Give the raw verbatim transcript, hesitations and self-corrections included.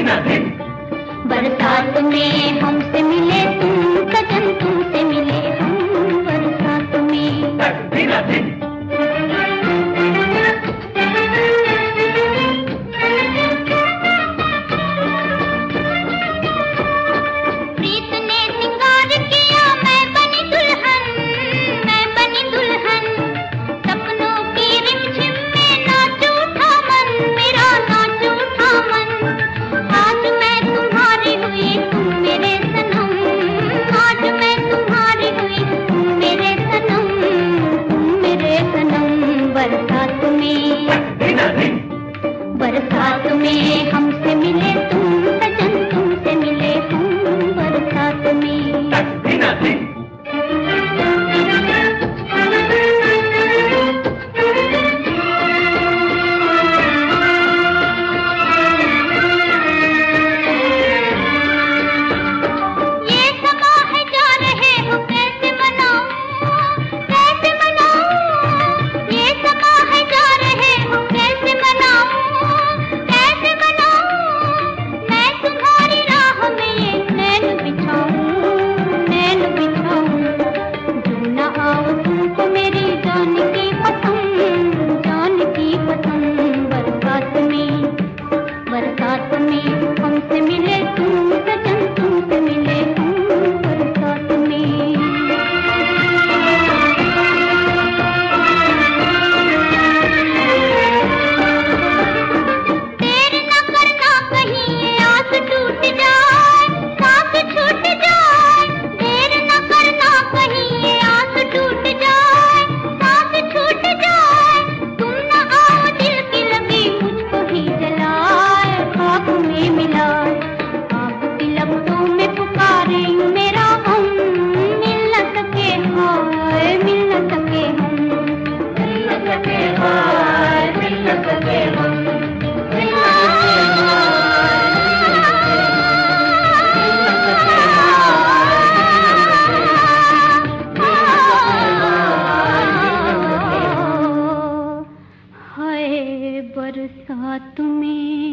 बरसात में हमसे मिले तुम सजन, तुमसे मिले हम बरसात में। प्रीत ने सिंगार किया, मैं बनी दुल्हन, मैं बनी दुल्हन। सपनों की रिमझिम में नाच उठा मन, मेरा नाच उठा मन। आज मैं तुम्हारी हुई, तुम मेरे सनम। आज मैं तुम्हारी हुई, तुम मेरे सनम, तुम मेरे सनम। बरसात में, बरसात में हमसे मिले तुम सजन, तुमसे मिले हम बरसात में। ये समा है जा रहे हो कैसे मनाऊं, कैसे मनाऊं। ये समा है जा रहे हो कैसे मनाऊं, कैसे मनाऊं। मैं तुम्हारी राह में ये नैन बिछाऊं, नैन बिछाऊं। जो न आओ तुमको मेरी जान की कसम, जान की कसम। बरसात में, बरसात में हमसे मिले तुम सजन, तुमसे मिले हम बरसात में। देर न करना कहीं ये आस टूट जाए, सांस छूट जाए। देर न करना कहीं ये आस टूट जाए, सांस छूट जाए। तुम न आओ दिल की लगी मुझको ही जलाए, खाक में मिलाए। आग की लपटों में पुकारे यूं मेरा हम, मिल न सके हाय, मिल न सके हम। मिल न सके हाय, मिल न सके हम। मिल न सके हाय, हाय बरसात में।